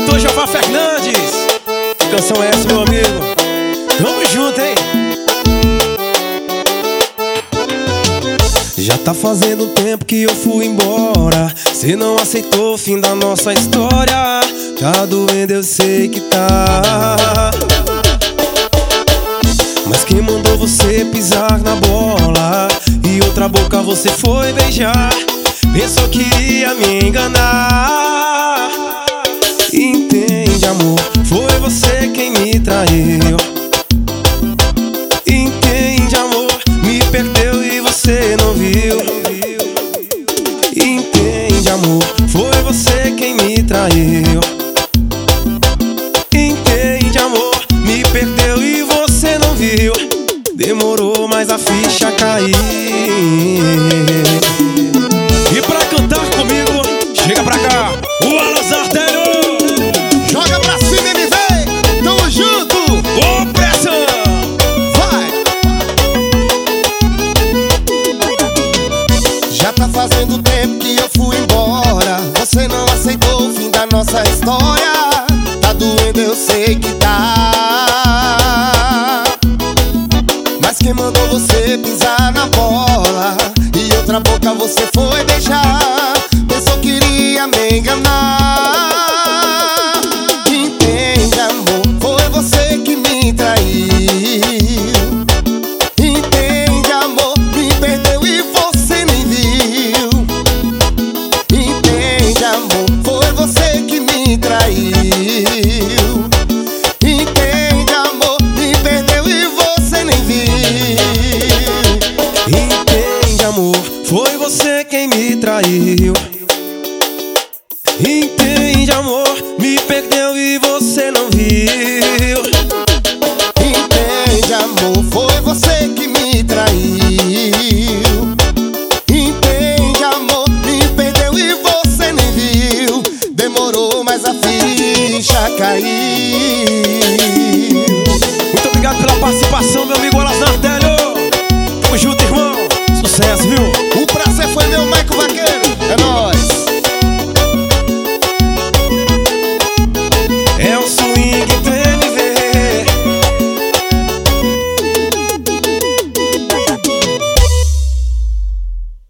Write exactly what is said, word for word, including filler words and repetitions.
Produtor Jeová Fernandes. Que canção é essa, meu amigo? Tamo junto, hein? Já tá fazendo tempo que eu fui embora. Cê não aceitou o fim da nossa história. Tá doendo, eu sei que tá. Mas quem mandou você pisar na bola e outra boca você foi beijar? Pensou que ia me enganar. Entende, amor, foi você quem me traiu. Entende, amor, me perdeu e você não viu. Entende, amor, foi você quem me traiu. Entende, amor, me perdeu e você não viu. Demorou, mas a ficha caiu. E pra cantar comigo, chega pra cá, o Alas Artério. Joga pra cima, M V, tamo junto. Ô, pressão! Vai! Já tá fazendo tempo que eu fui embora. Você não aceitou o fim da nossa história. Tá doendo, eu sei que tá. Mas quem mandou você pisar na bola e outra boca você foi beijar? Pensou que iria me enganar. Entende, amor, foi você que me traiu. Entende, amor, me perdeu e você nem viu. Entende, amor, foi você que me traiu. Entende, amor, me perdeu e você nem viu. Entende, amor, foi você quem me traiu. Entende, amor, me perdeu e você não viu. Entende, amor, foi você que me traiu. Entende, amor, me perdeu e você nem viu. Demorou, mas a ficha caiu. Muito obrigado pela participação, meu amigo Alas Artério. Tamo junto, irmão. Sucesso, viu? O prazer foi meu, Maico Vaqueiro.